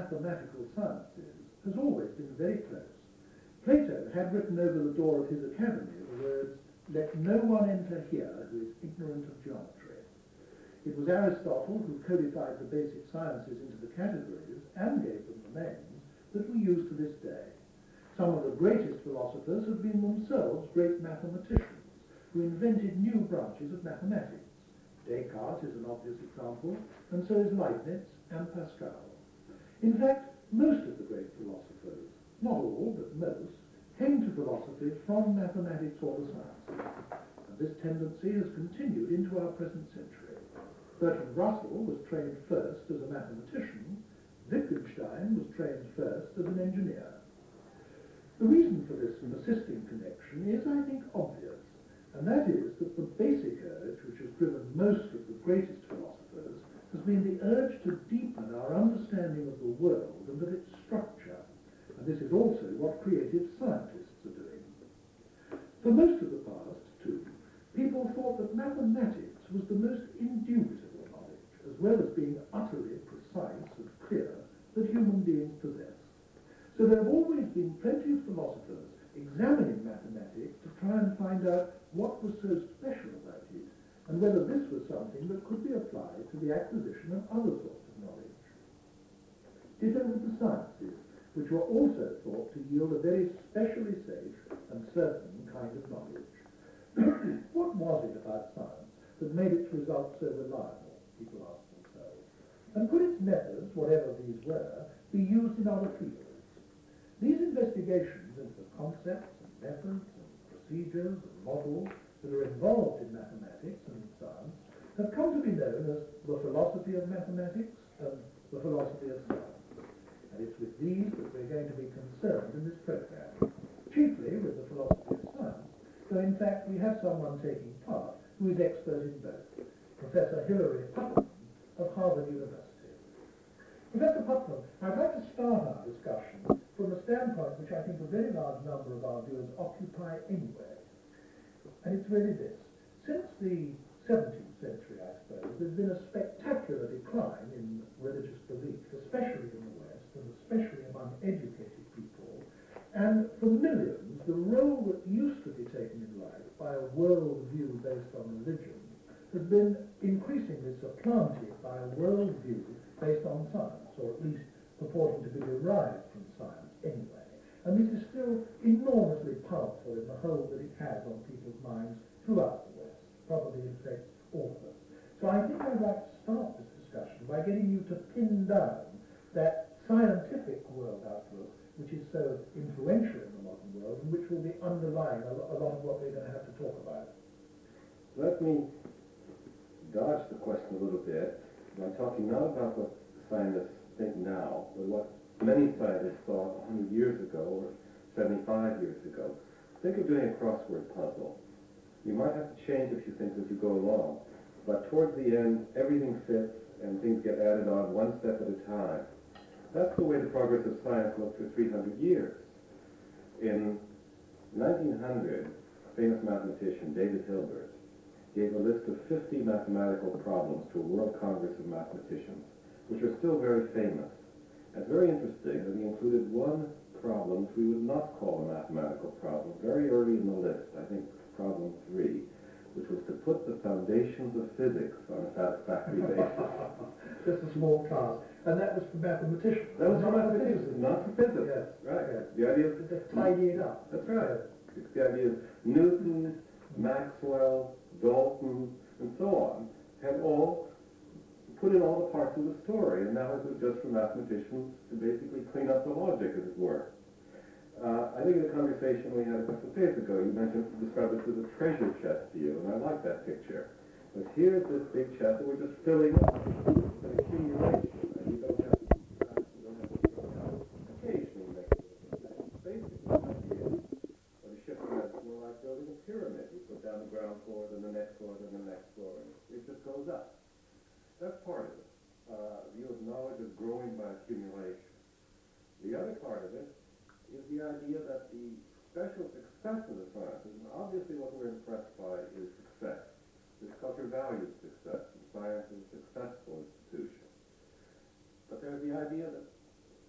mathematical sciences has always been very close. Plato had written over the door of his academy the words, "Let no one enter here who is ignorant of geometry." It was Aristotle who codified the basic sciences into the categories and gave them the names that we use to this day. Some of the greatest philosophers have been themselves great mathematicians who invented new branches of mathematics. Descartes is an obvious example, and so is Leibniz and Pascal. In fact, most of the great philosophers, not all, but most, came to philosophy from mathematics or the sciences. And this tendency has continued into our present century. Bertrand Russell was trained first as a mathematician. Wittgenstein was trained first as an engineer. The reason for this persisting connection is, I think, obvious, and that is that the basic urge which has driven most of the greatest philosophers has been the urge to deepen our understanding of the world and of its structure, and this is also what creative scientists are doing. For most of the past, too, people thought that mathematics was the most indubitable knowledge, as well as being utterly precise and clear, that human beings possess. So there have always been plenty of philosophers examining mathematics to try and find out what was so special about it, and whether this was something that could be applied to the acquisition of other sorts of knowledge. Ditto with the sciences, which were also thought to yield a very specially safe and certain kind of knowledge. What was it about science that made its results so reliable, people asked themselves, and could its methods, whatever these were, be used in other fields? These investigations into the concepts and methods and procedures and models that are involved in mathematics and in science have come to be known as the philosophy of mathematics and the philosophy of science. And it's with these that we're going to be concerned in this program, chiefly with the philosophy of science, though in fact we have someone taking part who is expert in both, Professor Hilary Putnam of Harvard University. Professor Putnam, I'd like to start our discussion from a standpoint which I think a very large number of our viewers occupy anyway. And it's really this. Since the 17th century, I suppose, there's been a spectacular decline in religious belief, especially in the West, and especially among educated people. And for millions, the role that used to be taken in life by a worldview based on religion has been increasingly supplanted by a worldview based on science, or at least purporting to be derived from science anyway. And this is still enormously powerful in the hold that it has on people's minds throughout the West, probably infects all of us. So I think I'd like to start this discussion by getting you to pin down that scientific world outlook which is so influential in the modern world and which will be underlying a lot of what we're going to have to talk about. Let me dodge the question a little bit by talking not about what scientists think now, but what many scientists thought 100 years ago or 75 years ago. Think of doing a crossword puzzle. You might have to change a few things as you go along, but towards the end, everything fits and things get added on one step at a time. That's the way the progress of science looked for 300 years. In 1900, a famous mathematician, David Hilbert, gave a list of 50 mathematical problems to a World Congress of Mathematicians, which are still very famous. And it's very interesting that he included one problem which we would not call a mathematical problem, very early in the list, I think problem 3, which was to put the foundations of physics on a satisfactory basis. Just a small task. And that was for mathematicians. That was for mathematicians, not for physics. Yes. Right. Yes. The idea of They tidy it up. That's right. It's the idea of Newton, Maxwell, Dalton, and so on have all put in all the parts of the story, and now it was just for mathematicians to basically clean up the logic, as it were. I think in the conversation we had a couple of days ago, you described this as a treasure chest to you, and I like that picture. But here's this big chest that we're just filling up with an accumulation, and you don't have to throw it out. Occasionally make it a mistake. Basically, the idea of a ship is more like building a pyramid. You put down the ground floor, then the next floor, then the next floor, and it just goes up. That's part of it. View of knowledge is growing by accumulation. The other part of it is the idea that the special success of the sciences, and obviously what we're impressed by is success. This culture values success, and science is a successful institution. But there's the idea that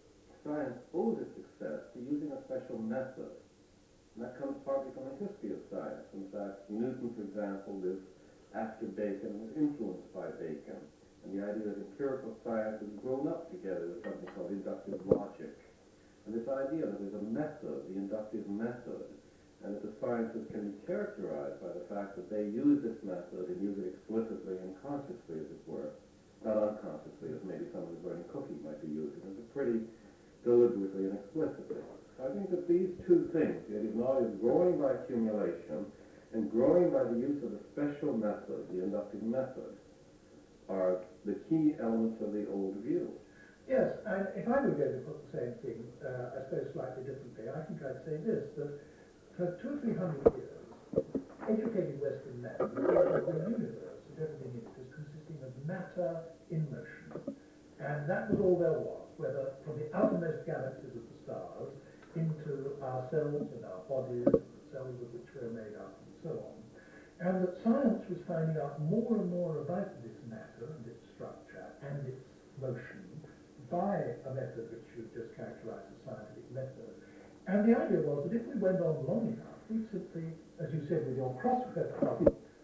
Newton, for example, lived after Bacon and was influenced by Bacon. And the idea that empirical science has grown up together with something called inductive logic. And this idea that there's a method, the inductive method, and that the sciences can be characterized by the fact that they use this method and use it explicitly and consciously, as it were, not unconsciously, as maybe someone who's learning cooking might be using it, but pretty deliberately and explicitly. I think that these two things, the idea of knowledge growing by accumulation and growing by the use of a special method, the inductive method, are the key elements of the old view. Yes, and if I were going to put the same thing, I suppose slightly differently, I think I'd say this, that for 200 or 300 years, educated Western men thought of the universe and everything in it as consisting of matter in motion. And that was all there was, whether from the outermost galaxies of the stars into ourselves and our bodies, and the cells of which we're made up, and so on. And that science was finding out more and more about this matter and its structure and its motion by a method which you've just characterized as scientific method. And the idea was that if we went on long enough, we'd simply, as you said with your cross-metaphor,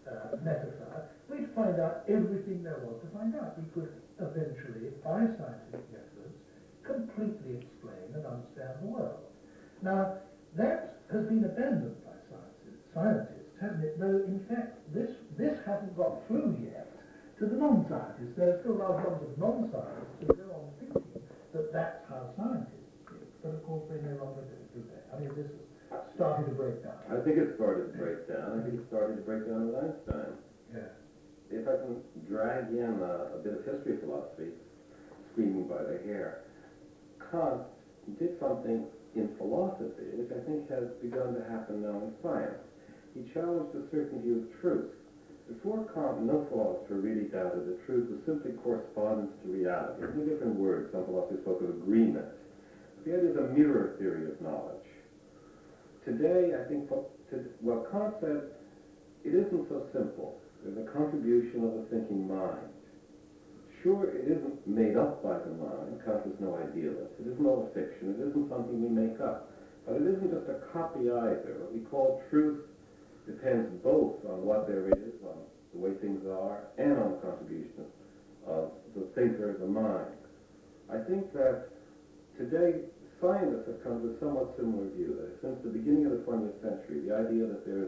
we'd find out everything there was to find out. We could eventually, by scientific methods, completely explain and understand the world. Now, that has been abandoned by scientists, hasn't it? Though, in fact, this hasn't got through yet to the non-scientists. There are still large numbers of non-scientists who go on thinking that that's how scientists think. But, of course, they no longer do they? I mean, this has started to break down. I think it started to break down. I think it started to break down with Einstein. Yeah. If I can drag in a bit of history philosophy, screaming by the hair, Kant did something in philosophy which I think has begun to happen now in science. He challenged the certainty of truth. Before Kant, no philosopher really doubted that truth was simply correspondence to reality. It's a different word. Some philosophers spoke of agreement. But the idea is a mirror theory of knowledge. Today, I think what Kant said, it isn't so simple. There's a contribution of the thinking mind. Sure, it isn't made up by the mind. Kant was no idealist. It isn't all a fiction. It isn't something we make up. But it isn't just a copy either. What we call truth depends both on what there is, on the way things are, and on the contribution of the thinker, the mind. I think that today scientists have come to a somewhat similar view. That since the beginning of the 20th century, the idea that there's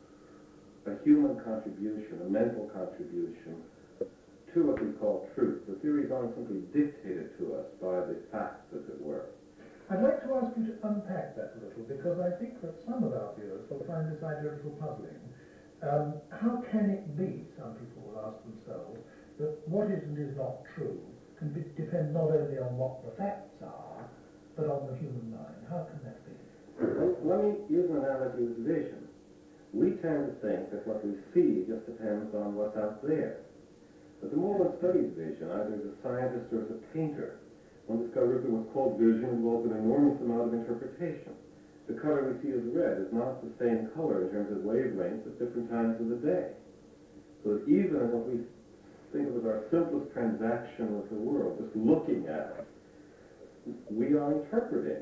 a human contribution, a mental contribution, to what we call truth. The theories aren't simply dictated to us by the facts, as it were. I'd like to ask you to unpack that a little, because I think that some of our viewers will find this idea a little puzzling. How can it be, some people will ask themselves, that what is and is not true can depend not only on what the facts are, but on the human mind? How can that be? Well, let me use an analogy with vision. We tend to think that what we see just depends on what's out there. But the more one studies vision, either as a scientist or as a painter, one discovers that what's called vision involves an enormous amount of interpretation. The color we see as red is not the same color in terms of wavelengths at different times of the day. So that even what we think of as our simplest transaction with the world, just looking at it, we are interpreting,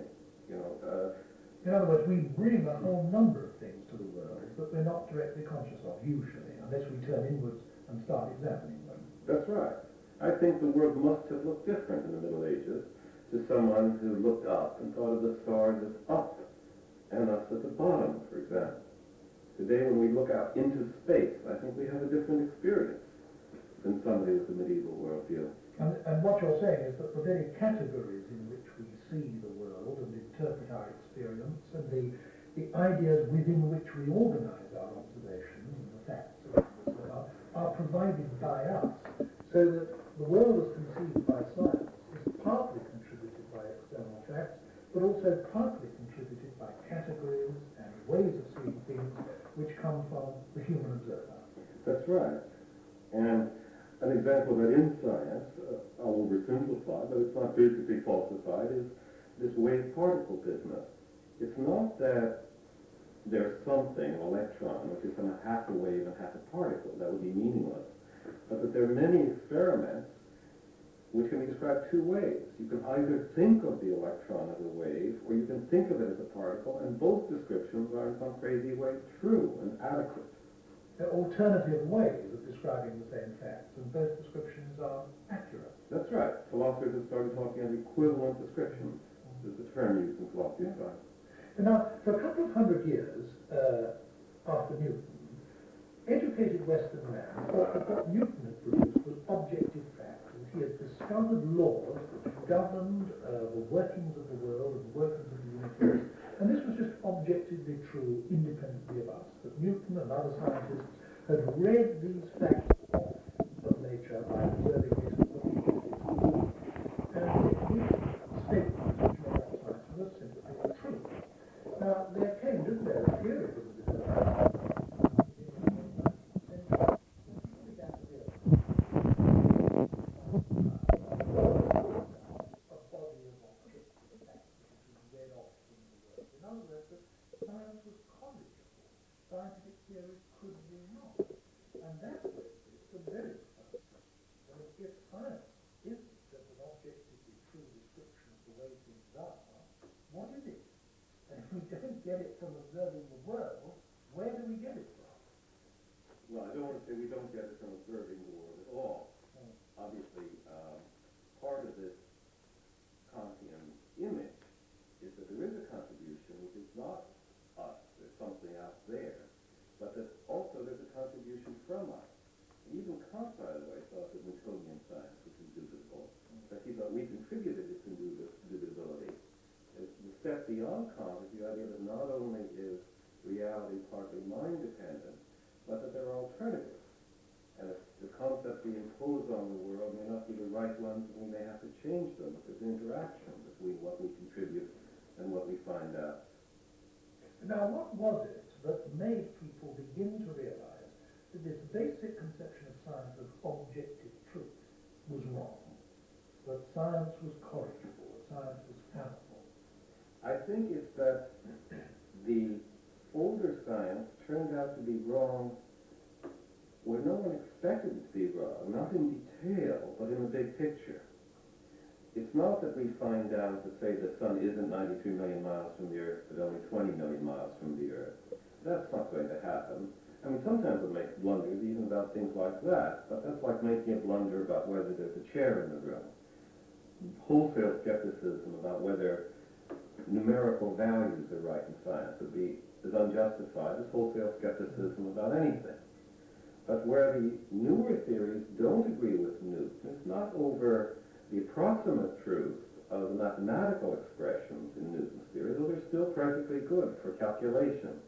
in other words, we bring a whole number of things to the world that we're not directly conscious of, usually, unless we turn inwards and start examining them. That's right. I think the world must have looked different in the Middle Ages to someone who looked up and thought of the stars as up and us at the bottom, for example. Today, when we look out into space, I think we have a different experience than somebody with a medieval worldview. And what you're saying is that the very categories in which we see the world and interpret our experience and the ideas within which we organize our observations and the facts of the world are provided by us, so that the world as conceived by science is partly contributed by external facts, but also partly contributed by categories and ways of seeing things which come from the human observer. That's right. And an example of that in science, I'll oversimplify, but it's not basically falsified, is this wave-particle business. It's not that there's something, an electron, which is somehow half a wave and half a particle. That would be meaningless. But that there are many experiments which can be described two ways. You can either think of the electron as a wave, or you can think of it as a particle, and both descriptions are in some crazy way true and adequate. alternative ways of describing the same facts, and both descriptions are accurate. That's right. Philosophers have started talking of equivalent descriptions. There's a term used in philosophy of science. Now, for a couple of hundred years after Newton, educated Western man thought that what Newton had produced was objective fact, and he had discovered laws which governed the workings of the world and the workings of the universe, and this was just objectively true independently of us, that Newton and other scientists had read these facts off of nature by observing this and looking at it. And Newton's statements which made up science were simply true. Now, there came, didn't there, a period of the development scientific theories could be wrong. And that's where it's a very funny question. I mean, if science isn't just an objectively true description of the way things are, what is it? And if we don't get it from observing the world, where do we get it from? Well, I don't want to say we don't get it from observing the world at all. Obviously, part of this Kantian image is that there is a contribution which is not us, there's something out there, but that also there's a contribution from us. And even Kant, by the way, thought that Newtonian science was indubitable. That he thought we contributed its indubitability. The step beyond Kant is the idea that not only is reality partly mind-dependent, but that there are alternatives. And if the concepts we impose on the world may not be the right ones, and we may have to change them if there's interaction between what we contribute and what we find out. Now, what was it that made people begin to realize that this basic conception of science as objective truth was wrong? That science was corrigible, that science was fallible? I think it's that the older science turned out to be wrong where no one expected it to be wrong, not in detail, but in the big picture. It's not that we find out that, say, the sun isn't 93 million miles from the Earth, but only 20 million miles from the Earth. That's not going to happen. I mean, sometimes we'll make blunders even about things like that, but that's like making a blunder about whether there's a chair in the room. Wholesale skepticism about whether numerical values are right in science would be as unjustified as wholesale skepticism about anything. But where the newer theories don't agree with Newton, it's not over the approximate truth of the mathematical expressions in Newton's theory, though they're still perfectly good for calculation.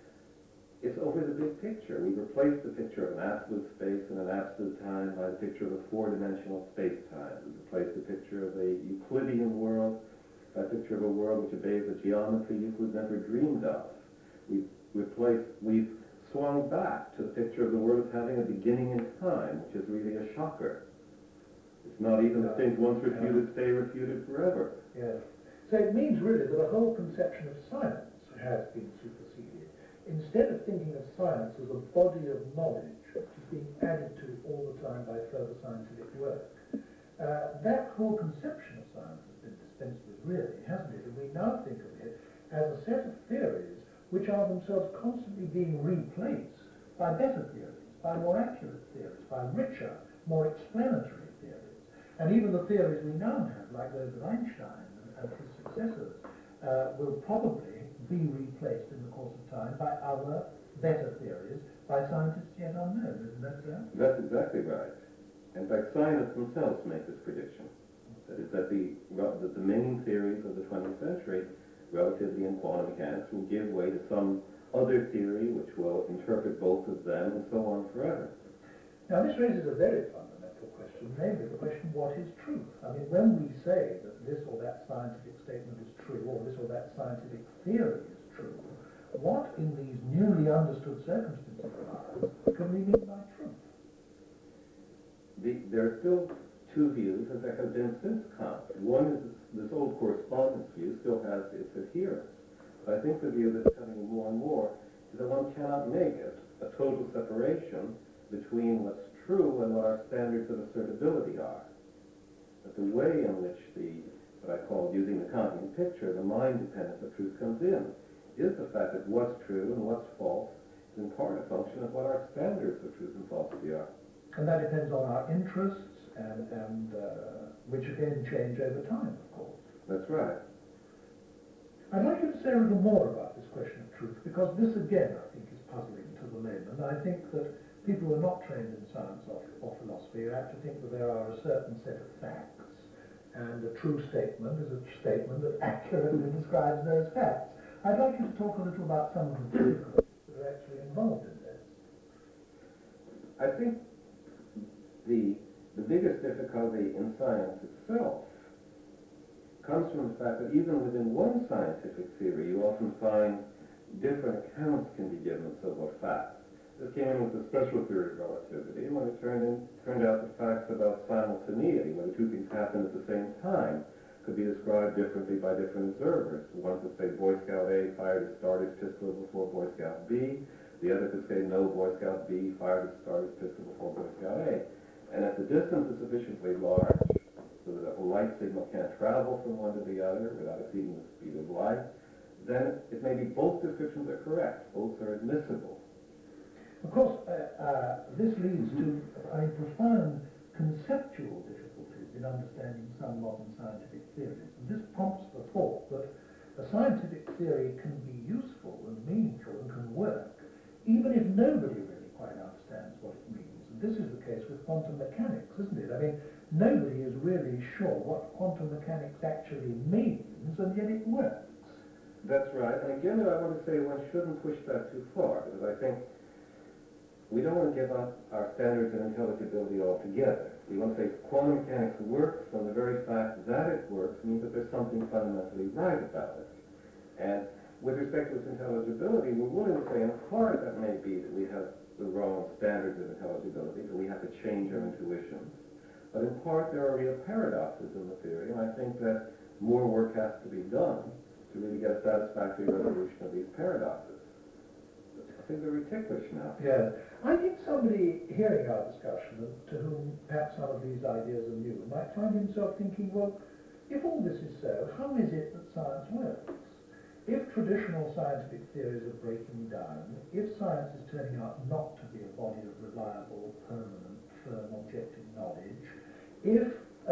It's over the big picture. We replaced the picture of an absolute space and an absolute time by the picture of a four-dimensional space-time. We replaced the picture of a Euclidean world by the picture of a world which obeys a geometry Euclid never dreamed of. We've swung back to the picture of the world as having a beginning in time, which is really a shocker. It's not even the things once refuted stay refuted forever. Yes. So it means really that a whole conception of science has been superseded. Instead of thinking of science as a body of knowledge which is being added to all the time by further scientific work, that whole conception of science has been dispensed with, really, hasn't it? And we now think of it as a set of theories which are themselves constantly being replaced by better theories, by more accurate theories, by richer, more explanatory theories. And even the theories we now have, like those of Einstein and his successors, will probably be replaced in the course of time by other, better theories, by scientists yet unknown. Isn't that so? That's exactly right. In fact, scientists themselves make this prediction. That is that the main theories of the 20th century, relativity and quantum mechanics, will give way to some other theory which will interpret both of them and so on forever. Now this raises a very fundamental question, namely the question, what is truth? I mean, when we say that this or that scientific statement is true, or this or that scientific theory is true, what in these newly understood circumstances of ours can we mean by truth? There are still two views, as there have been since Kant. One is this old correspondence view still has its adherents. But I think the view that's coming more and more is that one cannot make it a total separation between what's true and what our standards of assertability are. That the way in which what I call, using the Kantian picture, the mind dependence of truth comes in, is the fact that what's true and what's false is in part a function of what our standards of truth and falsity are. And that depends on our interests, and which again change over time, of course. That's right. I'd like you to say a little more about this question of truth, because this again, I think, is puzzling to the layman. I think that people who are not trained in science or philosophy are apt to think that there are a certain set of facts, and a true statement is a statement that accurately describes those facts. I'd like you to talk a little about some of the difficulties that are actually involved in this. I think the biggest difficulty in science itself comes from the fact that even within one scientific theory, you often find different accounts can be given of so-called facts. This came in with the special theory of relativity, when it turned out the facts about simultaneity, when the two things happen at the same time, could be described differently by different observers. One could say Boy Scout A fired his starter's pistol before Boy Scout B. The other could say no, Boy Scout B fired his starter's pistol before Boy Scout A. And if the distance is sufficiently large so that a light signal can't travel from one to the other without exceeding the speed of light, then it may be both descriptions are correct, both are admissible. Of course, this leads to profound conceptual difficulties in understanding some modern scientific theories. And this prompts the thought that a scientific theory can be useful and meaningful and can work, even if nobody really quite understands what it means. And this is the case with quantum mechanics, isn't it? I mean, nobody is really sure what quantum mechanics actually means, and yet it works. That's right. And again, I want to say one shouldn't push that too far, because I think we don't want to give up our standards of intelligibility altogether. We want to say quantum mechanics works, and the very fact that it works means that there's something fundamentally right about it. And with respect to its intelligibility, we're willing to say in part that may be that we have the wrong standards of intelligibility, that we have to change our intuitions. But in part, there are real paradoxes in the theory, and I think that more work has to be done to really get a satisfactory resolution of these paradoxes. I think they're ridiculous now. Yeah. I think somebody hearing our discussion, to whom perhaps some of these ideas are new, might find himself thinking, well, if all this is so, how is it that science works? If traditional scientific theories are breaking down, if science is turning out not to be a body of reliable, permanent, firm, objective knowledge, if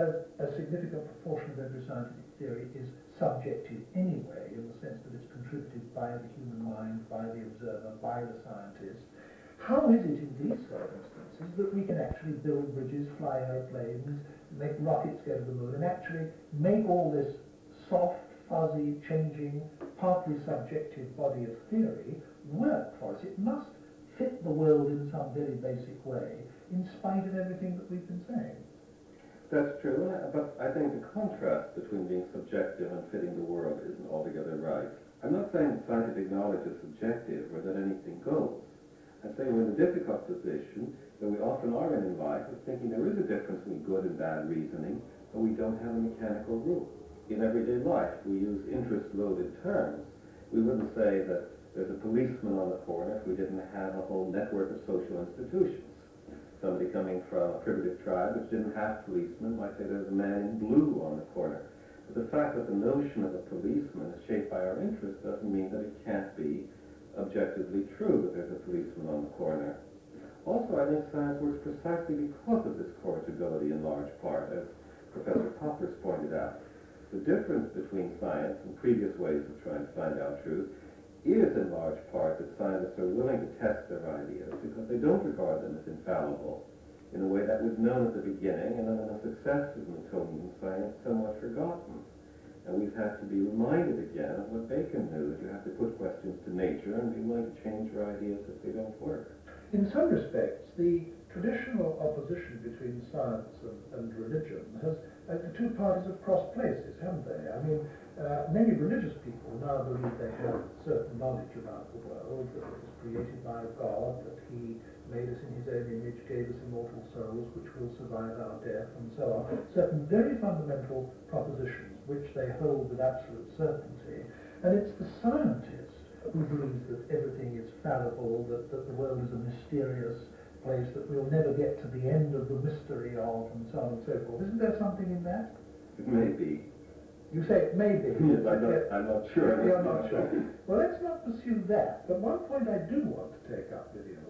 a significant proportion of every scientific theory is subjective anyway, in the sense that it's contributed by the human mind, by the observer, by the scientist, how is it in these circumstances that we can actually build bridges, fly airplanes, make rockets go to the moon, and actually make all this soft, fuzzy, changing, partly subjective body of theory work for us? It must fit the world in some very basic way, in spite of everything that we've been saying. That's true, but I think the contrast between being subjective and fitting the world isn't altogether right. I'm not saying that scientific knowledge is subjective or that anything goes. I'm saying we're in the difficult position that we often are in life of thinking there is a difference between good and bad reasoning, but we don't have a mechanical rule. In everyday life, we use interest-loaded terms. We wouldn't say that there's a policeman on the corner if we didn't have a whole network of social institutions. Somebody coming from a primitive tribe which didn't have policemen might say there's a man in blue on the corner. But the fact that the notion of a policeman is shaped by our interests doesn't mean that it can't be objectively true that there's a policeman on the corner. Also, I think science works precisely because of this corrigibility in large part, as Professor Poppers pointed out. The difference between science and previous ways of trying to find out truth is in large part that scientists are willing to test their ideas because they don't regard them as infallible in a way that was known at the beginning, and then the success of Newtonian science somewhat forgotten. And we've had to be reminded again of what Bacon knew, that you have to put questions to nature and be willing to change your ideas if they don't work. In some respects, the traditional opposition between science and religion has, the two parties have crossed places, haven't they? I mean, many religious people now believe they have certain knowledge about the world, that it was created by God, that he made us in his own image, gave us immortal souls which will survive our death, and so on. Certain very fundamental propositions which they hold with absolute certainty. And it's the scientist who believes that everything is fallible, that the world is a mysterious place, that we'll never get to the end of the mystery of, and so on and so forth. Isn't there something in that? It may be. You say it may be. Yes, I'm not sure. You're not sure. Well, let's not pursue that. But one point I do want to take up with you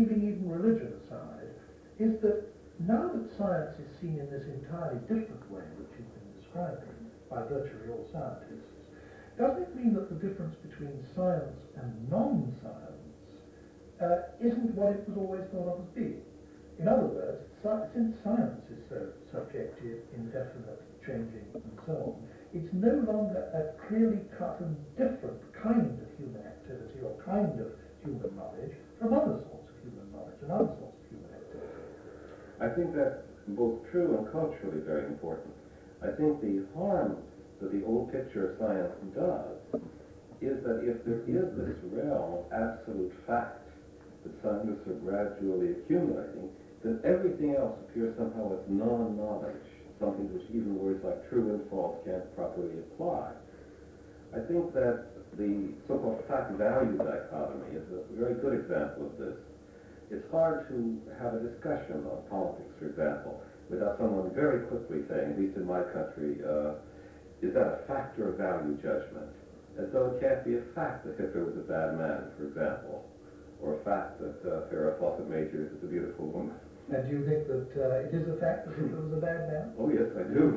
leaving even religion aside, is that now that science is seen in this entirely different way which you've been describing by virtually all scientists, doesn't it mean that the difference between science and non-science isn't what it was always thought of as being? In other words, since science is so subjective, indefinite, changing, and so on, it's no longer a clearly cut and different kind of human activity or kind of human knowledge from other sorts of human knowledge and other sorts of human activity. I think that's both true and culturally very important. I think the harm that the old picture of science does is that if there is this realm of absolute fact that scientists are gradually accumulating, then everything else appears somehow as non-knowledge, something which even words like true and false can't properly apply. I think that the so-called fact-value dichotomy is a very good example of this. It's hard to have a discussion on politics, for example, without someone very quickly saying, at least in my country, is that a fact or a value judgment? As though it can't be a fact that Hitler was a bad man, for example, or a fact that Farrah Fawcett Majors is a beautiful woman. And do you think that it is a fact that Hitler was a bad man? Oh yes, I do.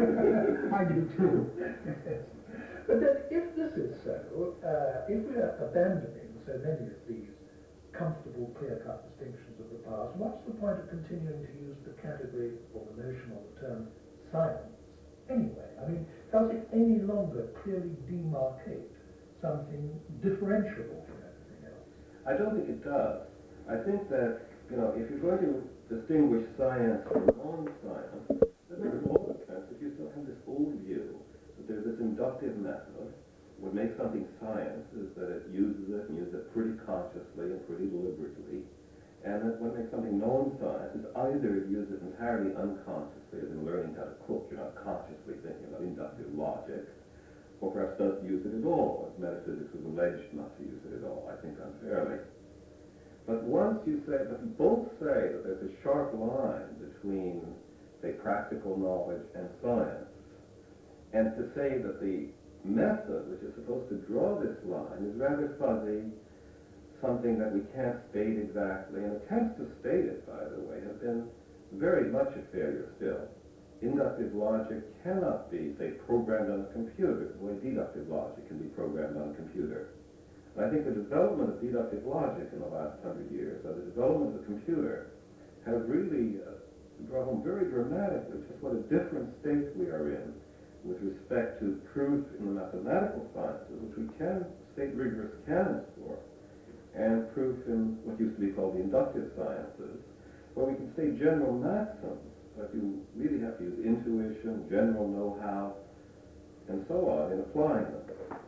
I do too. Yes. But then if this is so, if we are abandoning so many of these comfortable, clear-cut distinctions of the past, what's the point of continuing to use the category or the notion or the term science anyway? I mean, does it any longer clearly demarcate something differentiable from everything else? I don't think it does. I think that, if you're going to distinguish science from non-science, then there's all the sense that you still have this old view that there's this inductive method. What makes something science is that it uses it and uses it pretty consciously and pretty deliberately. And that what makes something non-science is either you use it entirely unconsciously, as in learning how to cook, you're not consciously thinking about inductive logic, or perhaps doesn't use it at all, as metaphysics was alleged not to use it at all, I think unfairly. But once you say, but both say that there's a sharp line between, say, practical knowledge and science, and to say that the method which is supposed to draw this line is rather fuzzy, something that we can't state exactly, and attempts to state it, by the way, have been very much a failure still. Inductive logic cannot be, say, programmed on a computer, the way deductive logic can be programmed on a computer. And I think the development of deductive logic in the last 100 years, or the development of the computer, has really brought home very dramatically just what a different state we are in with respect to proof in the mathematical sciences, which we can state rigorous canons for, and proof in what used to be called the inductive sciences, where we can state general maxims, but you really have to use intuition, general know-how, and so on in applying them.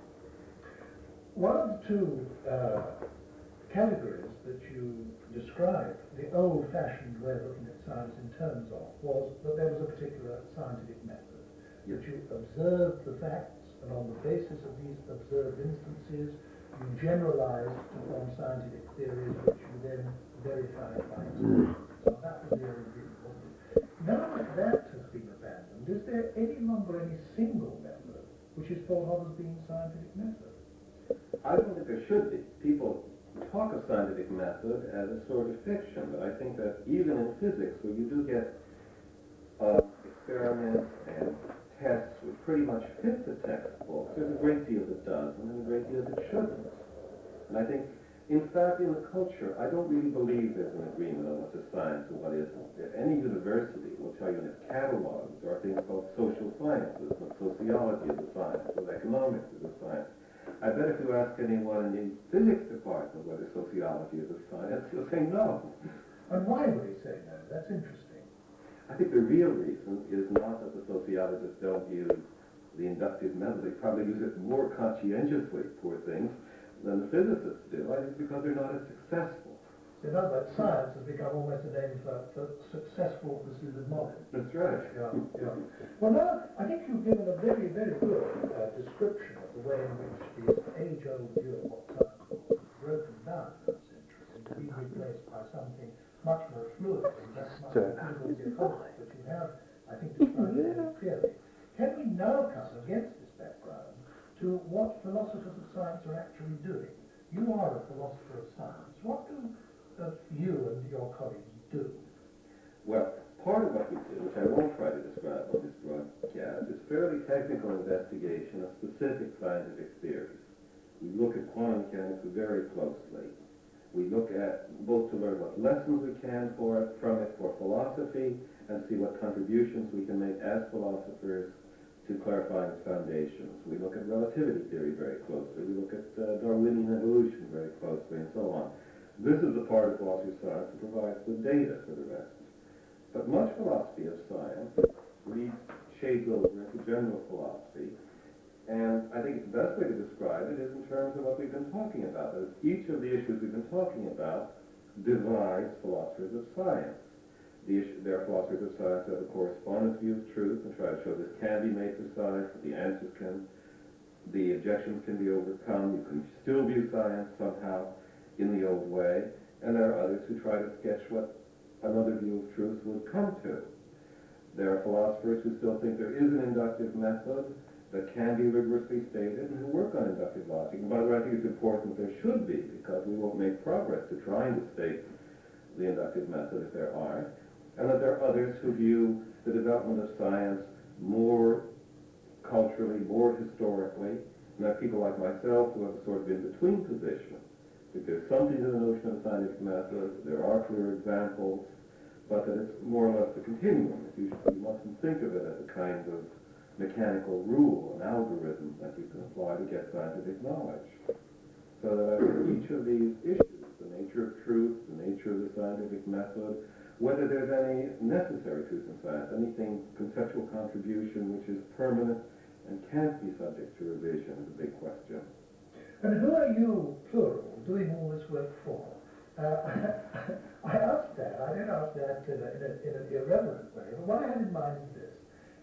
One of the two categories that you described, the old-fashioned way of looking at science in terms of, was that there was a particular scientific method, that you observed the facts, and on the basis of these observed instances, you generalized to form scientific theories which you then verified by experiments. So that was the old view, wasn't it? Now that that has been abandoned, is there any longer any single method which is thought of as being scientific method? I don't think there should be. People talk of scientific method as a sort of fiction, but I think that even in physics, where you do get experiments and tests which pretty much fit the textbooks, there's a great deal that does, and then a great deal that shouldn't. And I think, in fact, in the culture, I don't really believe there's an agreement on what's a science and what isn't. Any university will tell you in its catalogs there are things called social sciences, and sociology is a science, and economics is a science. I bet if you ask anyone in the physics department whether sociology is a science, he'll say no. And why would he say no? That's interesting. I think the real reason is not that the sociologists don't use the inductive method. They probably use it more conscientiously, poor things, than the physicists do. I think because they're not as successful. In other words, science has become almost a name for successful pursuit of knowledge. That's right. Yeah. Well, now, I think you've given a very, very good description of the way in which this age-old view of what science was broken down in that century and been replaced by something much more fluid and much more fluid that you have, I think, described very clearly. Can we now come against this background to what philosophers of science are actually doing? You are a philosopher of science. What do you of your colleagues do? Well, part of what we do, which I won't try to describe on this broadcast, is fairly technical investigation of specific scientific theories. We look at quantum mechanics very closely. We look at both to learn what lessons we can from it for philosophy and see what contributions we can make as philosophers to clarifying its foundations. We look at relativity theory very closely. We look at Darwinian evolution very closely and so on. This is the part of philosophy of science that provides the data for the rest. But much philosophy of science shades over into general philosophy, and I think the best way to describe it is in terms of what we've been talking about. That is, each of the issues we've been talking about divides philosophers of science. There are philosophers of science that have a correspondence view of truth and try to show this can be made precise, that the objections can be overcome, you can still view science somehow in the old way, and there are others who try to sketch what another view of truth would come to. There are philosophers who still think there is an inductive method that can be rigorously stated and who work on inductive logic. And by the way, I think it's important there should be, because we won't make progress to trying to state the inductive method if there aren't. And that there are others who view the development of science more culturally, more historically. And there are people like myself who have a sort of in-between position. That there's something to the notion of the scientific method, there are clear examples, but that it's more or less a continuum. You mustn't think of it as a kind of mechanical rule, an algorithm that you can apply to get scientific knowledge. So that each of these issues, the nature of truth, the nature of the scientific method, whether there's any necessary truth in science, anything conceptual contribution which is permanent and can't be subject to revision is a big question. And who are you, plural, doing all this work for? I asked that. I didn't ask that in an irreverent way. But what I had in mind is this.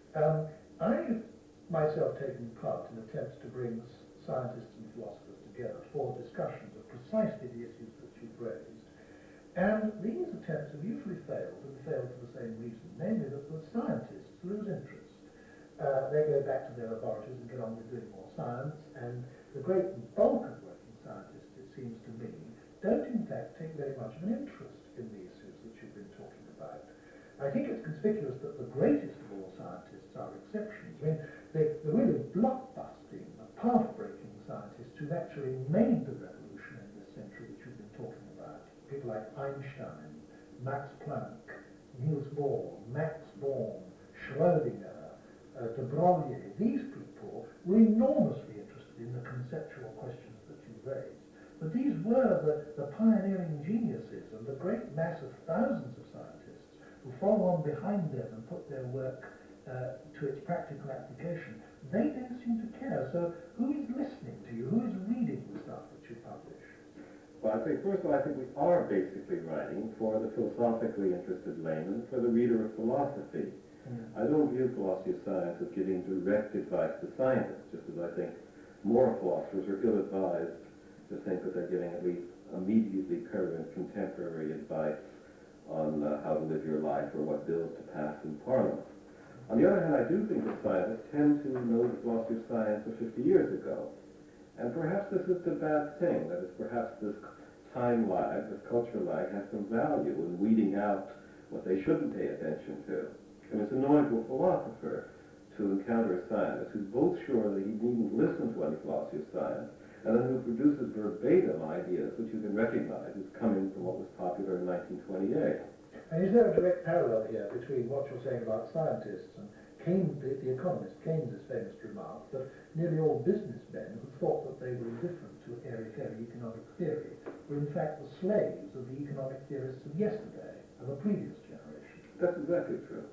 I've myself taken part in attempts to bring scientists and philosophers together for discussions of precisely the issues that you've raised. And these attempts have usually failed, and failed for the same reason, namely that the scientists lose interest. They go back to their laboratories and get on with doing more science, and the great bulk of working scientists, it seems to me, don't in fact take very much of an interest in the issues that you've been talking about. I think it's conspicuous that the greatest of all scientists are exceptions. I mean, the really blockbusting, path-breaking scientists who've actually made the revolution in this century that you've been talking about, people like Einstein, Max Planck, Niels Bohr, Max Born, Schrödinger, de Broglie, these people were enormously interested in the conceptual questions that you raised. But these were the pioneering geniuses, and the great mass of thousands of scientists who follow on behind them and put their work to its practical application. They don't seem to care. So who is listening to you? Who is reading the stuff that you publish? Well, I think, first of all, I think we are basically writing for the philosophically interested layman, for the reader of philosophy. I don't view philosophy of science as giving direct advice to scientists, just as I think moral philosophers are ill-advised to think that they're giving at least immediately current contemporary advice on how to live your life or what bills to pass in Parliament. On the other hand, I do think that scientists tend to know the philosophy of science of 50 years ago. And perhaps this is the bad thing, that is perhaps this time lag, this culture lag, has some value in weeding out what they shouldn't pay attention to. And it's annoying to a philosopher to encounter a scientist who's both sure that he needn't listen to any philosophy of science, and then who produces verbatim ideas which you can recognize as coming from what was popular in 1928. And is there a direct parallel here between what you're saying about scientists and Keynes, the economist, Keynes' famous remark that nearly all businessmen who thought that they were indifferent to airy-fairy economic theory were in fact the slaves of the economic theorists of yesterday, of a previous generation? That's exactly true.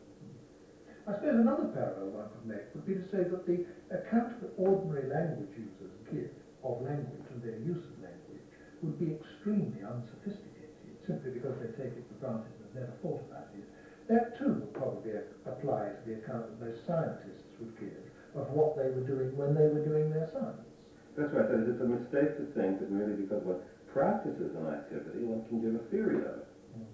I suppose another parallel one could make would be to say that the account that ordinary language users give of language and their use of language would be extremely unsophisticated, simply because they take it for granted and have never thought about it. That too would probably apply to the account that most scientists would give of what they were doing when they were doing their science. That's right. That is, it's a mistake to think that merely because one practices an activity, one can give a theory of it.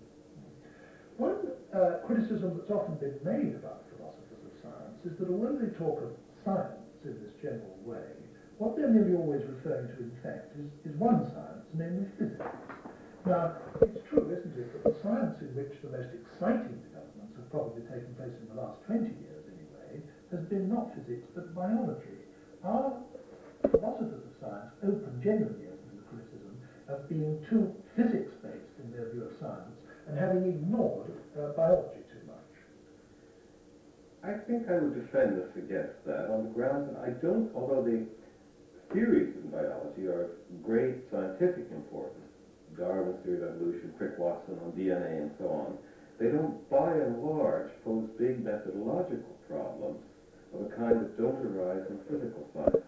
One criticism that's often been made about philosophers of science is that although they talk of science in this general way, what they're nearly always referring to, in fact, is one science, namely physics. Now, it's true true, isn't it, that the science in which the most exciting developments have probably taken place in the last 20 years anyway, has been not physics but biology. Our philosophers of science open generally as to the criticism of being too physics-based in their view of science and having ignored biology too much. I think I would defend us against that on the grounds that I don't, although the theories in biology are of great scientific importance, Darwin's theory of evolution, Crick Watson on DNA and so on, they don't by and large pose big methodological problems of a kind that don't arise in physical science.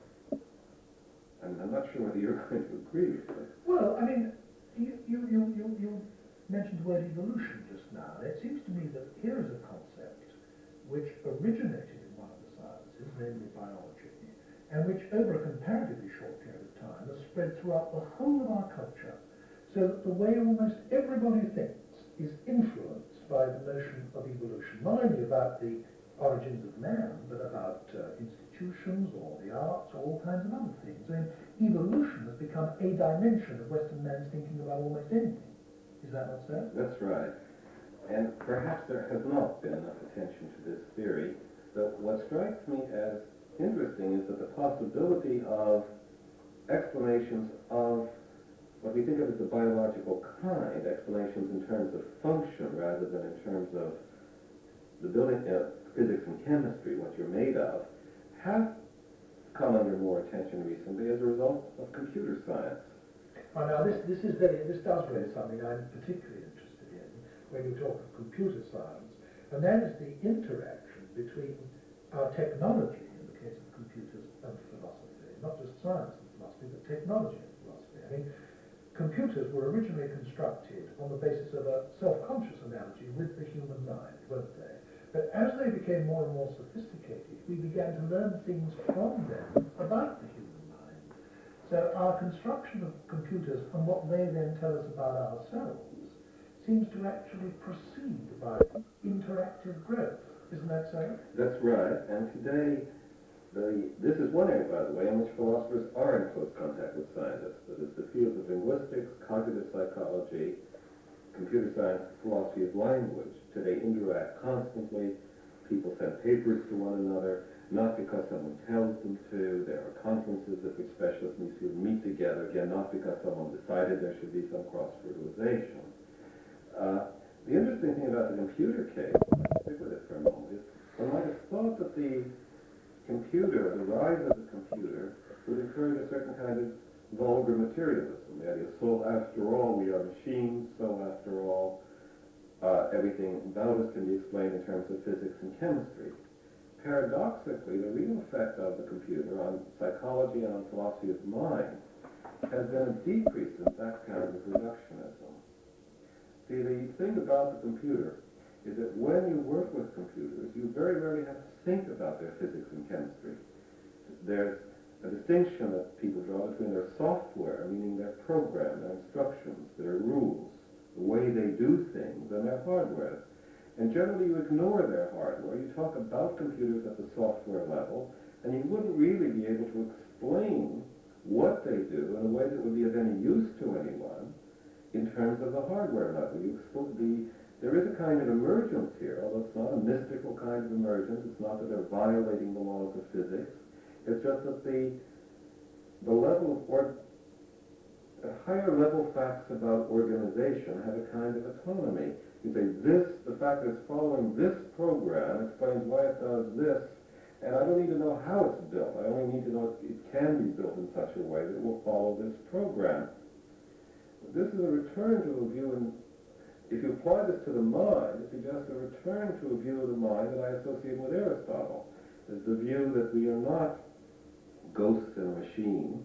I'm not sure whether you're going to agree with this. Well, I mean, you mentioned the word evolution just now. It seems to me that here is a concept which originated in one of the sciences, namely biology, and which over a comparatively short period of time has spread throughout the whole of our culture, so that the way almost everybody thinks is influenced by the notion of evolution, not only about the origins of man, but about institutions or the arts or all kinds of other things. I mean, evolution has become a dimension of Western man's thinking about almost anything. Is that not so? That's right. And perhaps there has not been enough attention to this theory. But what strikes me as interesting is that the possibility of explanations of what we think of as the biological kind, explanations in terms of function rather than in terms of the building physics and chemistry, what you're made of, have come under more attention recently as a result of computer science. Now this does raise something I'm particularly interested in when you talk of computer science, and that is the interaction between our technology, in the case of computers, and philosophy. Not just science and philosophy, but technology and philosophy. I mean, computers were originally constructed on the basis of a self-conscious analogy with the human mind, weren't they? But as they became more and more sophisticated, we began to learn things from them about the human mind. So our construction of computers and what they then tell us about ourselves seems to actually proceed by interactive growth. Isn't that so? That's right. And today, this is one area, by the way, in which philosophers are in close contact with scientists. That is, the fields of linguistics, cognitive psychology, computer science, philosophy of language. Today interact constantly. People send papers to one another, not because someone tells them to. There are conferences at which specialists in these fields meet together, again, not because someone decided there should be some cross-fertilization. The interesting thing about the computer case, I'll stick with it for a moment, is one might have thought that the computer, the rise of the computer, would encourage a certain kind of vulgar materialism. The idea, so after all, we are machines, so after all, everything about us can be explained in terms of physics and chemistry. Paradoxically, the real effect of the computer on psychology and on philosophy of mind has been a decrease in that kind of reductionism. See, the thing about the computer is that when you work with computers, you very rarely have to think about their physics and chemistry. There's a distinction that people draw between their software, meaning their program, their instructions, their rules, the way they do things, and their hardware. And generally you ignore their hardware. You talk about computers at the software level, and you wouldn't really be able to explain what they do in a way that would be of any use to anyone in terms of the hardware level. There is a kind of emergence here, although it's not a mystical kind of emergence. It's not that they're violating the laws of physics. It's just that the level of the higher level facts about organization have a kind of autonomy. You say the fact that it's following this program explains why it does this, and I don't need to know how it's built. I only need to know it can be built in such a way that it will follow this program. This is a return to a view, and if you apply this to the mind, it suggests a return to a view of the mind that I associate with Aristotle. It's the view that we are not ghosts in a machine,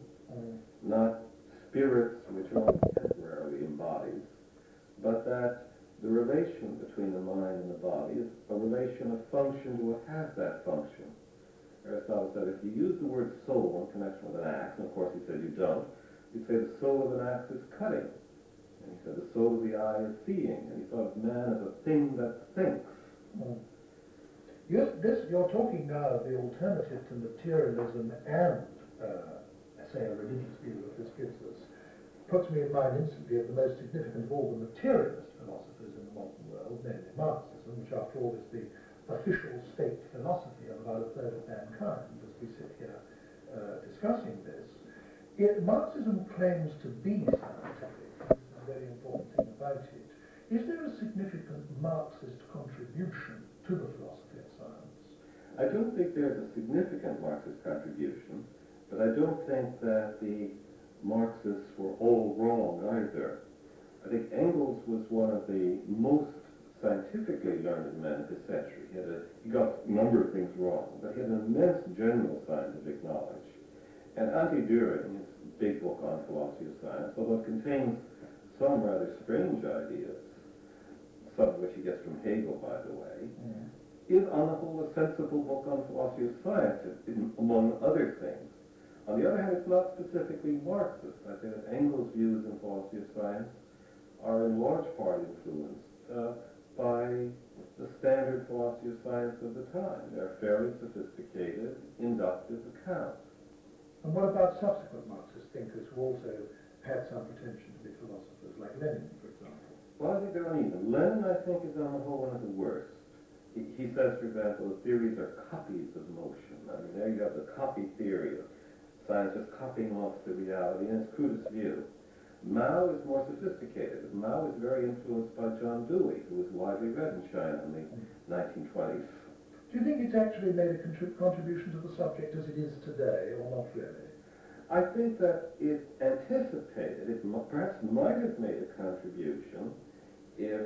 not spirits which are only temporarily embodied, but that the relation between the mind and the body is a relation of function to what has that function. Aristotle said if you use the word soul in connection with an axe, and of course he said you don't, you'd say the soul of an axe is cutting. And he said the soul of the eye is seeing. And he thought of man as a thing that thinks. You're talking now of the alternative to materialism and, say, a religious view that this gives us. puts me in mind instantly of the most significant of all the materialist philosophers in the modern world, namely Marxism, which after all is the official state philosophy of about a third of mankind, as we sit here discussing this. Marxism claims to be scientific. This is a very important thing about it. Is there a significant Marxist contribution to the philosophy of science? I don't think there's a significant Marxist contribution, but I don't think that the Marxists were all wrong either. I think Engels was one of the most scientifically learned men of his century. He got a number of things wrong, but he had an immense general scientific knowledge. And Anti-Dürer, in his big book on philosophy of science, although it contains some rather strange ideas, some of which he gets from Hegel, by the way, is on the whole a sensible book on philosophy of science, among other things. On the other hand, it's not specifically Marxist. I say that Engels' views in philosophy of science are in large part influenced by the standard philosophy of science of the time. They're fairly sophisticated, inductive accounts. And what about subsequent Marxist thinkers who also had some pretension to be philosophers, like Lenin, for example? Well, I think they're uneven. Lenin, I think, is on the whole one of the worst. He says, for example, that theories are copies of motion. I mean, there you have the copy theory of science just copying off the reality in its crudest view. Mao is more sophisticated. Mao is very influenced by John Dewey, who was widely read in China in the 1920s. Do you think it's actually made a contribution to the subject as it is today, or not really? I think that it anticipated, it perhaps might have made a contribution if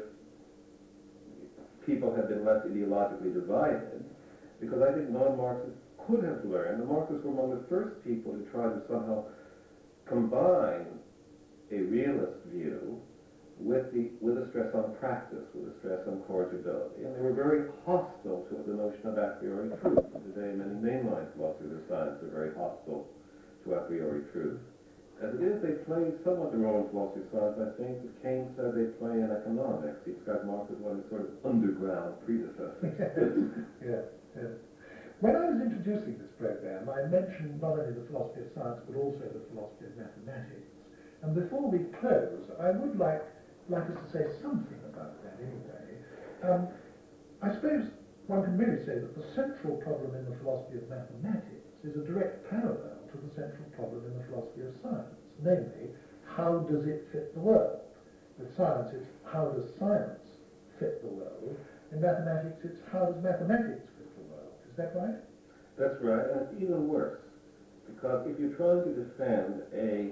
people had been less ideologically divided, because I think non-Marxists could have learned. The Marxists were among the first people to try to somehow combine a realist view with a stress on practice, with a stress on corrigibility. And they were very hostile to the notion of a priori truth. And today, many mainline philosophers of science are very hostile to a priori truth. As it is, they play somewhat the role in philosophy of science, I think, as Keynes said they play in economics. He described Marx as one of his sort of underground predecessors. Yeah. When I was introducing this program, I mentioned not only the philosophy of science, but also the philosophy of mathematics. And before we close, I would like us to say something about that anyway. I suppose one can really say that the central problem in the philosophy of mathematics is a direct parallel to the central problem in the philosophy of science, namely, how does it fit the world? With science, it's how does science fit the world? In mathematics, it's how does mathematics fit the world? Is that right? That's right, and it's even worse, because if you're trying to defend a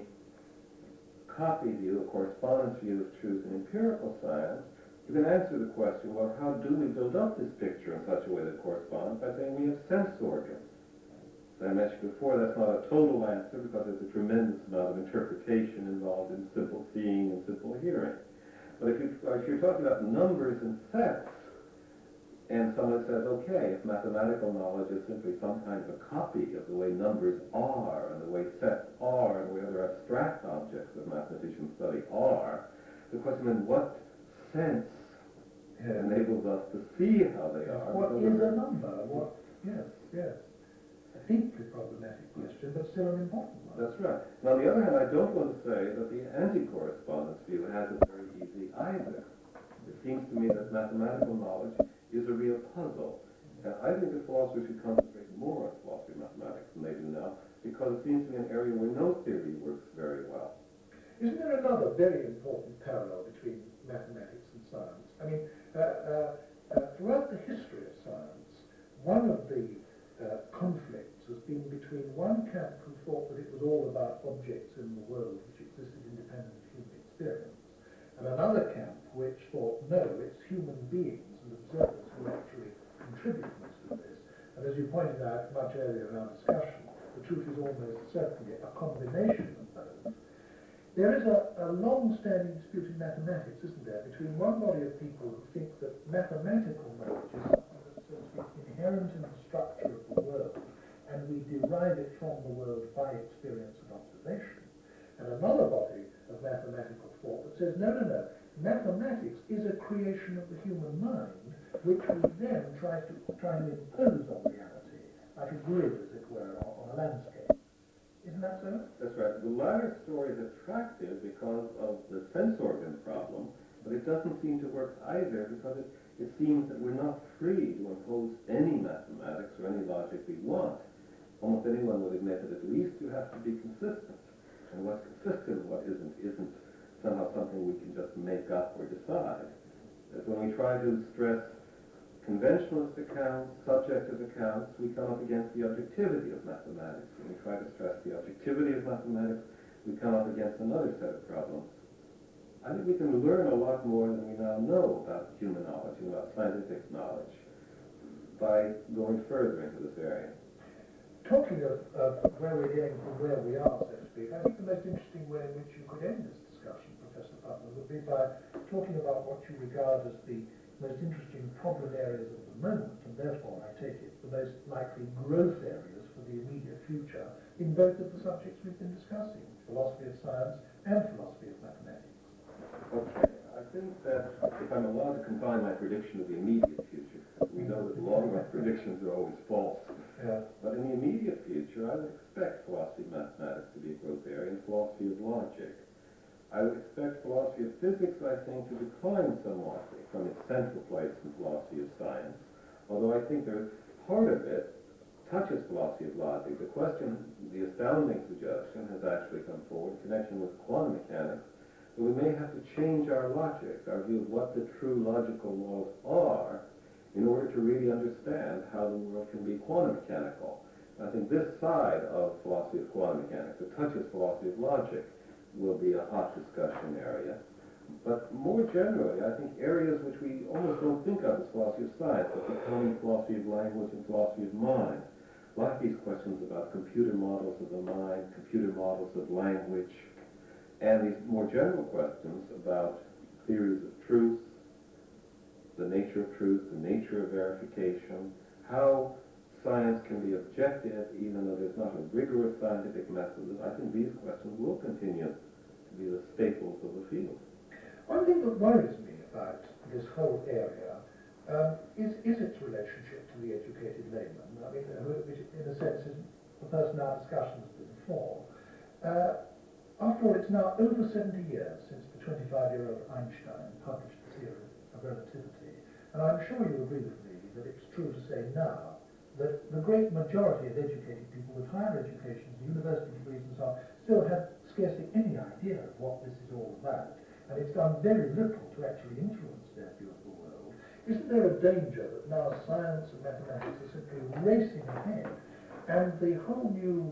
copy view, a correspondence view of truth in empirical science, you can answer the question, well, how do we build up this picture in such a way that corresponds? By saying we have sense organs. As I mentioned before, that's not a total answer because there's a tremendous amount of interpretation involved in simple seeing and simple hearing. But if you're talking about numbers and sets, and someone says, okay, if mathematical knowledge is simply some kind of a copy of the way numbers are, and the way sets are, and the way other abstract objects that mathematicians study are, the question is, what sense enables us to see how they are? What is a number? Yes. A deeply problematic question, but still an important one. That's right. And on the other hand, I don't want to say that the anti-correspondence view has it very easy either. It seems to me that mathematical knowledge is a real puzzle. And I think that philosophers should concentrate more on philosophy of mathematics than they do now, because it seems to be an area where no theory works very well. Isn't there another very important parallel between mathematics and science? I mean, throughout the history of science, one of the conflicts has been between one camp who thought that it was all about objects in the world which existed independent of human experience, and another camp which thought, no, it's human beings and observers who actually contribute most of this. And as you pointed out much earlier in our discussion, the truth is almost certainly a combination of those. There is a long-standing dispute in mathematics, isn't there, between one body of people who think that mathematical knowledge is something that's, so to speak, inherent in the structure of the world, and we derive it from the world by experience and observation, and another body of mathematical thought that says, no, mathematics is a creation of the human mind, which we then try to impose on reality, like a grid, as it were, on a landscape. Is Isn't that so? That's right. The latter story is attractive because of the sense organ problem, but it doesn't seem to work either because it seems that we're not free to impose any mathematics or any logic we want. Almost anyone would admit that at least you have to be consistent. And what's consistent and what isn't somehow something we can just make up or decide. That when we try to stress conventionalist accounts, subjective accounts, we come up against the objectivity of mathematics. When we try to stress the objectivity of mathematics, we come up against another set of problems. I think we can learn a lot more than we now know about human knowledge and about scientific knowledge by going further into this area. Talking of where we're getting from where we are, so to speak, I think the most interesting way in which you could end this discussion, Professor Putnam, would be by talking about what you regard as the most interesting problem areas of the moment, and therefore, I take it, the most likely growth areas for the immediate future in both of the subjects we've been discussing, philosophy of science and philosophy of mathematics. Okay, I think that if I'm allowed to confine my prediction to the immediate future, we know that long-run predictions are always false. Yeah. But in the immediate future, I would expect philosophy of mathematics to be a growth area and philosophy of logic. I would expect philosophy of physics, I think, to decline somewhat from its central place in philosophy of science, although I think part of it touches philosophy of logic. The question, the astounding suggestion, has actually come forward in connection with quantum mechanics, that we may have to change our logic, our view of what the true logical laws are, in order to really understand how the world can be quantum mechanical. I think this side of philosophy of quantum mechanics, that touches philosophy of logic, will be a hot discussion area. But more generally, I think areas which we almost don't think of as philosophy of science, but becoming philosophy of language and philosophy of mind, like these questions about computer models of the mind, computer models of language, and these more general questions about theories of truth, the nature of truth, the nature of verification, how science can be objective even though there's not a rigorous scientific method. I think these questions will continue to be the staples of the field. One thing that worries me about this whole area is its relationship to the educated layman. I mean, which in a sense is the person our discussion has been for. After all, it's now over 70 years since the 25-year-old Einstein published the theory of relativity, and I'm sure you agree with me that it's true to say now that the great majority of educated people with higher educations, university degrees and so on, still have scarcely any idea of what this is all about, and it's done very little to actually influence their view of the world. Isn't there a danger that now science and mathematics are simply racing ahead, and the whole new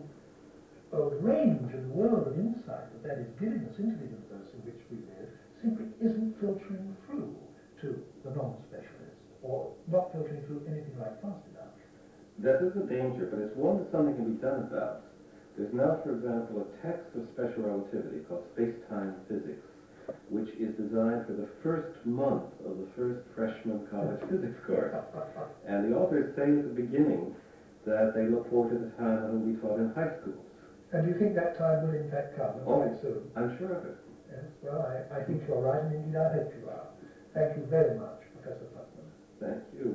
range and world of insight that is giving us into the universe in which we live simply isn't filtering through to the non-specialists, or not filtering through anything like fast enough? That is a danger, but it's one that something can be done about. There's now, for example, a text of special relativity called Space-Time Physics, which is designed for the first month of the first freshman college physics course. And the authors say at the beginning that they look forward to the time when it will be taught in high schools. And do you think that time will in fact come, and quite soon? I'm sure of it. Yes, well, I think you're right, and indeed I hope you are. Thank you very much, Professor Putnam. Thank you.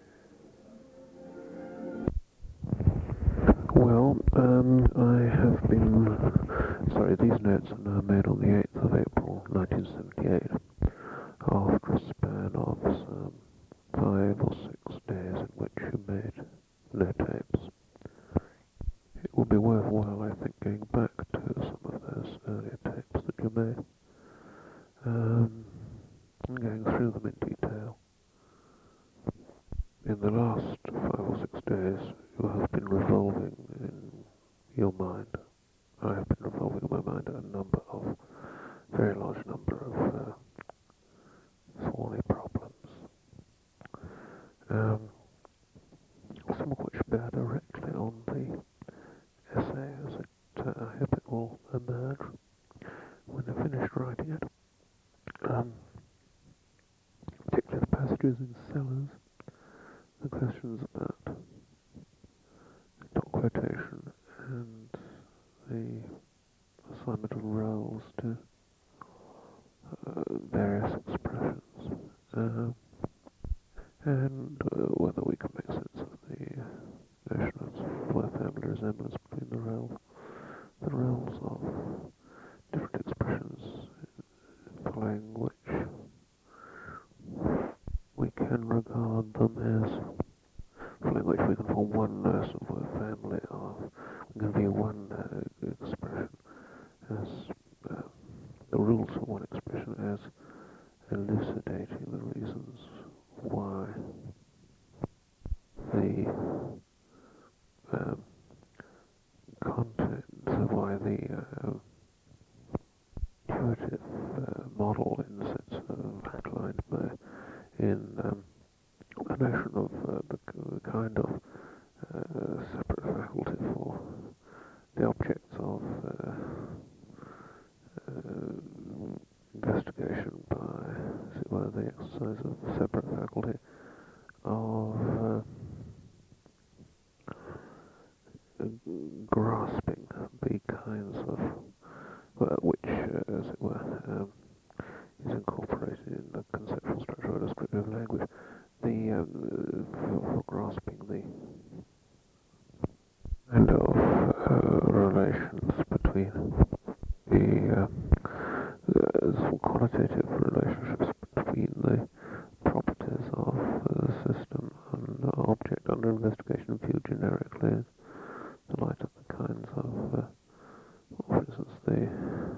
Well, I have been, these notes are now made on the 8th of April 1978, after a span of some 5 or 6 days in which you made no tapes. It would be worthwhile, I think, going back to some of those earlier tapes that you made, and going through them in detail. In the last 5 or 6 days, you have been revolving in your mind. I have been revolving in my mind a very large number of thorny problems, some of which bear directly on the essay as I hope it will emerge when I finish writing it, particularly the passages in Sellers, the questions about dot quotation and the assignment of roles to various expressions, and whether we can make sense of the notion of word family resemblance between the roles regard them as from which we can form one sort of family of, we can view one expression as the rules for one expression as elucidating the reasons why the contents, why the intuitive model in the sense outlined in the notion of the kind of separate faculty for the objects of investigation by, as it were, the exercise of separate faculty of grasping the kinds of which, as it were, is incorporated in the conceptual structure of descriptive language. For grasping the kind of relations between the qualitative relationships between the properties of the system and the object under investigation viewed generically in the light of the kinds of, for instance, the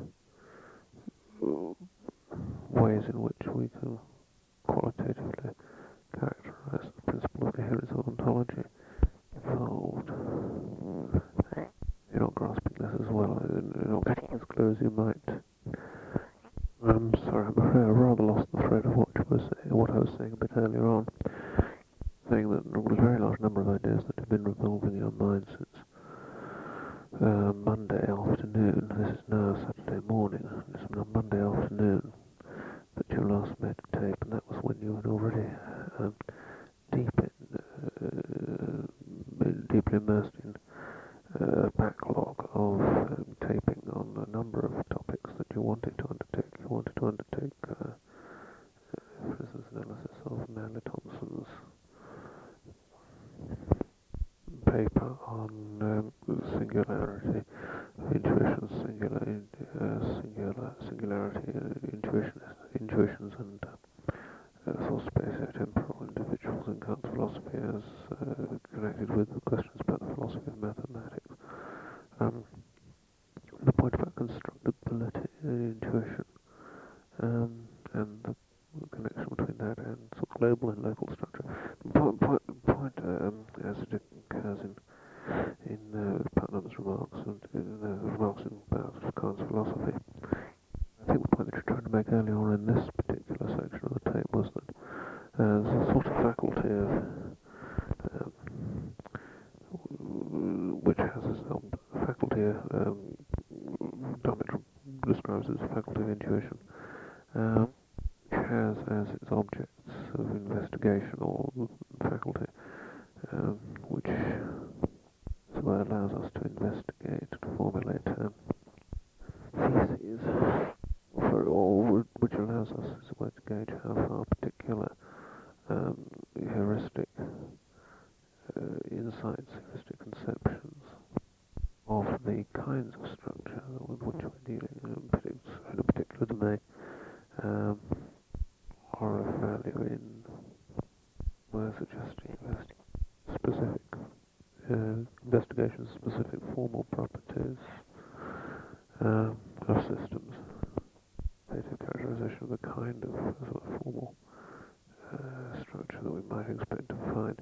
ways in which we can qualitatively characterize the principle of coherence of ontology evolved. You're not grasping this as well, you're not getting as clear as you might. I'm sorry, I'm afraid I rather lost the thread of what I was saying a bit earlier on, saying that there was a very large number of ideas that have been revolving in your mind since Monday afternoon. This is now Saturday morning. It's on Monday afternoon that you last made a tape, and that was when you had already deeply immersed in a backlog of taping on a number of topics that you wanted to undertake. You wanted to undertake, for instance, analysis of Manly Thompson's paper on singularity, intuitions, singularity, intuitions, and for spatio-temporal individuals in Kant's philosophy as connected with the questions about the philosophy of mathematics. The point about constructibility and intuition, and the connection between that and sort of global and local structure. The point as it occurs in Putnam's remarks and in the remarks about Kant's philosophy. I think the point that you're trying to make earlier on in this particular section of the tape was that there's a sort of faculty of which has a faculty of Dummett describes as a faculty of intuition, which has as its objects of investigation or faculty which allows us to investigate, to formulate theses, or which allows us as a way to gauge how far particular heuristic insights, heuristic conceptions of the kinds of structure with which we're dealing in a particular domain are of value in suggesting specific investigation specific formal properties of systems, data characterization of the kind of sort of formal structure that we might expect to find.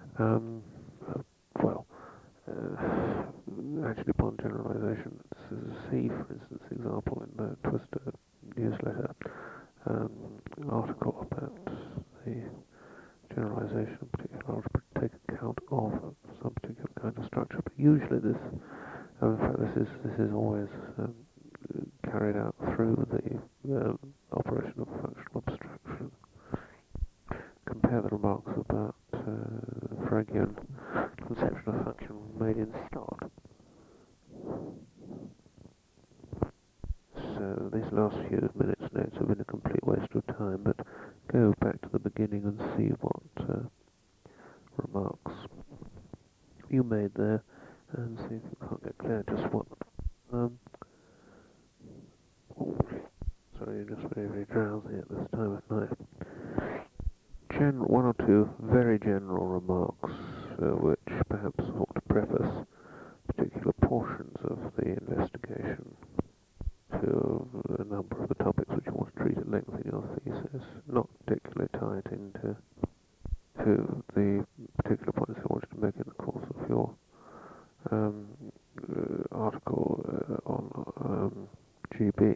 Actually upon generalization, see for instance the example in the Twister newsletter article about the generalization of particular algebra to take account of some particular kind of structure. But usually this, in fact this is always carried out through the operation of functional abstraction. Compare the remarks about Fregean conception of function made in Stott. So these last few minutes notes have been a complete waste of time, but go back to the beginning and see what remarks you made there, and see if you can't get clear just what sorry, you're just very, very drowsy at this time of night. General one or two very general remarks which perhaps ought to preface particular portions of the investigation to a number of the topics which you want to treat at length in your thesis, not particularly tie it into the particular points you wanted to make in the course of your article on GB.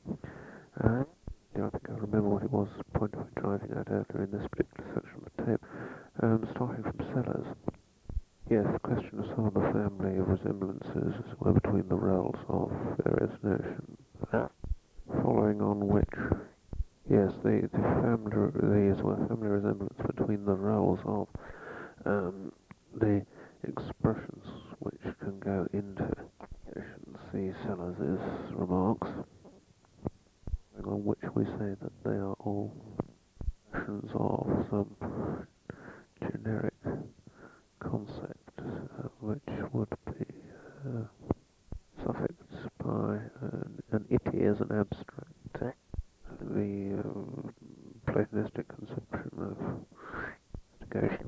I think I remember what it was, the point I was driving at earlier in this particular section of the tape. Starting from Sellers. Yes, the question of some of the family resemblances as well between the roles of various nations. Following on which, yes, the family resemblance between the roles of the expressions which can go into the Sellers' remarks, on which we say that they are all expressions of some generic concept which would be suffixed by an ity as an abstract. The Platonistic conception of investigation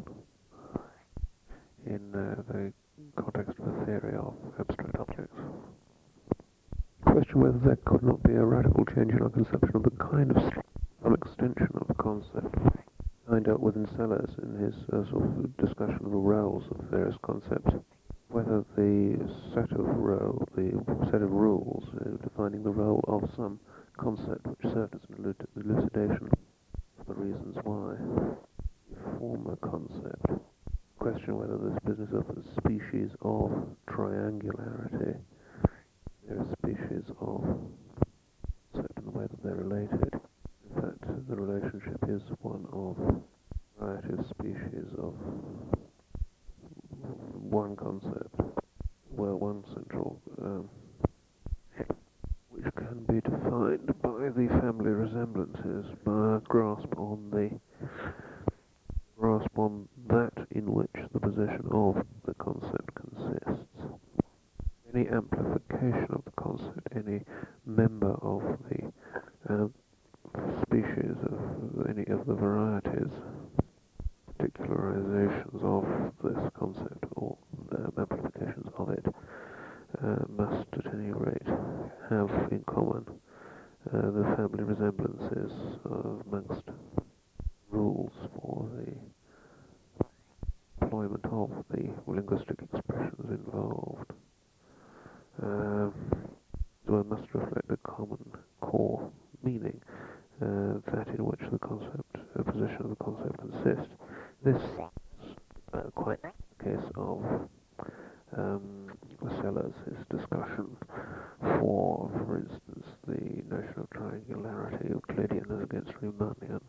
in the context of a theory of abstract objects. Question whether there could not be a radical change in our conception of the kind of some extension of the concept I dealt with in Sellers in his sort of discussion of the roles of various concepts, whether the set of rules defining the role of some concept which served as an elucidation of the reasons why form a concept. Question whether this business of a species of triangularity, there is species of concept in the way that they're related. In fact, the relationship is one of a variety of species of one concept, well, one central, which can be defined by the family resemblances, by a grasp on that in which the position of the concept consists. Any amplification of the concept, any member of the species of any of the varieties, particularizations of this concept, or amplifications of it, must at any rate have in common the family resemblances amongst rules for the employment of the linguistic expressions involved. So it must reflect a common core meaning, that in which the position of the concept consists. This is quite the case of Sellers' discussion for instance, the notion of triangularity, Euclidean as against Riemannian,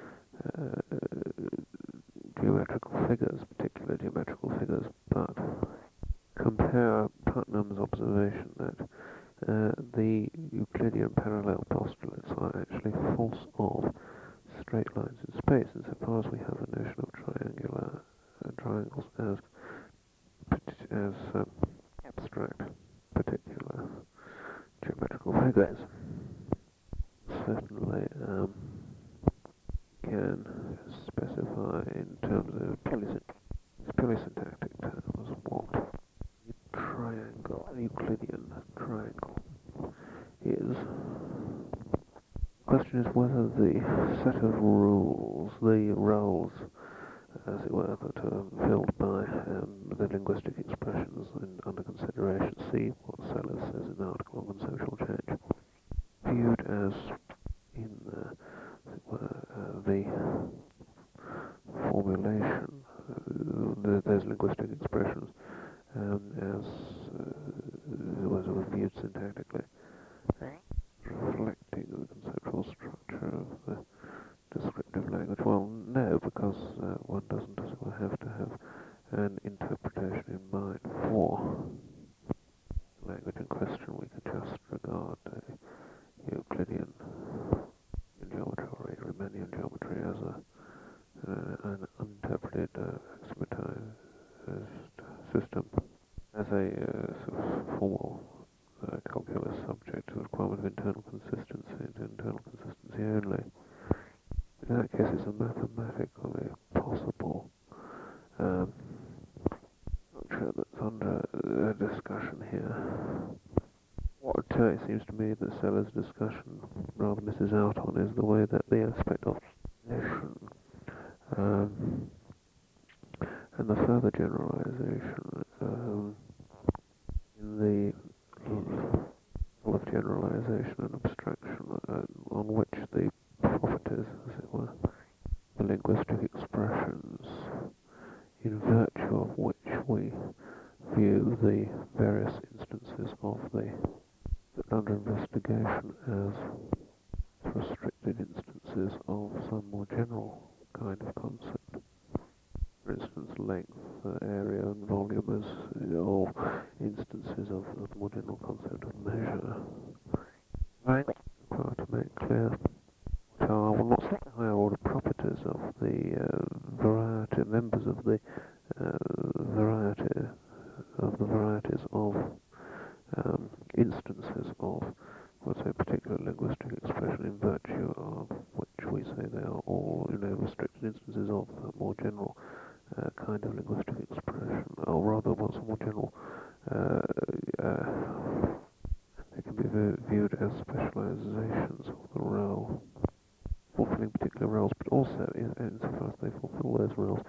geometrical figures, particular geometrical figures, but compare Putnam's observation that the Euclidean parallel postulates are actually false of straight lines in space, insofar as we have a notion of triangles as abstract, particular geometrical figures. Certainly can specify in terms of purely syntactic terms what a Euclidean triangle is. The question is whether the set of rules, the roles, as it were, that are filled by the linguistic expressions under consideration, see what Sellers says in the article on conceptual change, viewed as in the formulation, those linguistic expressions, as was viewed syntactically, reflecting the conceptual structure of the descriptive language. Well, no, because one doesn't have to have an interpretation in mind for the language in question. We can just regard Euclidean geometry or Riemannian geometry as an uninterpreted axiomatized system, as a sort of formal calculus subject to the requirement of internal consistency and internal consistency only, in that case it's a mathematically possible structure that's under discussion here. What it seems to me that Sellers' discussion rather misses out on is the way that the aspect of nation and the further generalization in the level of generalization and abstraction on which the properties, as it were, the linguistic expressions in virtue of which we view the various instances of the under investigation as restricted instances of some more general kind of concept. For instance, length, area and volume as all instances of the more general concept of measure. Right. Required to make clear what are, well, not the higher order properties of the variety, members of the varieties of instances of, let's say, a particular linguistic expression in virtue of which we say they are all, restricted instances of a more general kind of linguistic expression, or rather, what's a more general, they can be viewed as specializations of the role, fulfilling particular roles, but also, insofar as they fulfill those roles,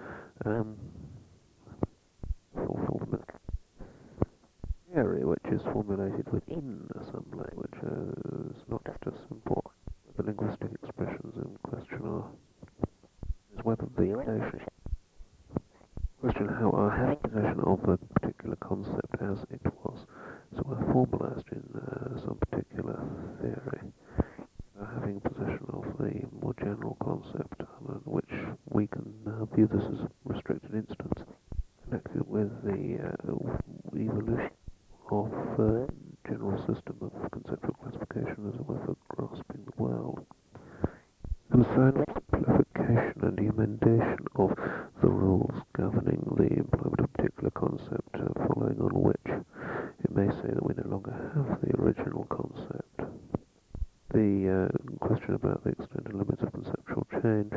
fulfill them theory which is formulated within some language is not just simple. The linguistic expressions in question are is whether the question how our having possession of a particular concept as it was so formalized in some particular theory, having possession of the more general concept which we can view this as a restricted instance connected with the evolution of general system of conceptual classification as a way for grasping the world. Concerned with simplification and emendation of the rules governing the employment of a particular concept, following on which it may say that we no longer have the original concept. The question about the extent and limits of conceptual change,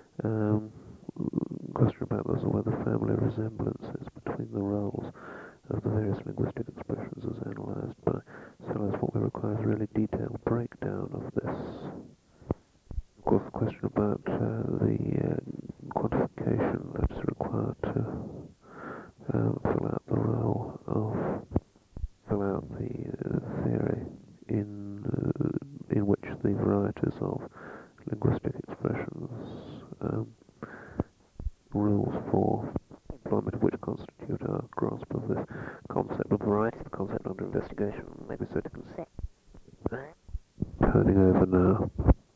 question about whether family resemblances between the roles of the various linguistic expressions as analysed by Sellers. What we require is a really detailed breakdown of this. Of course, the question about the quantification that's required to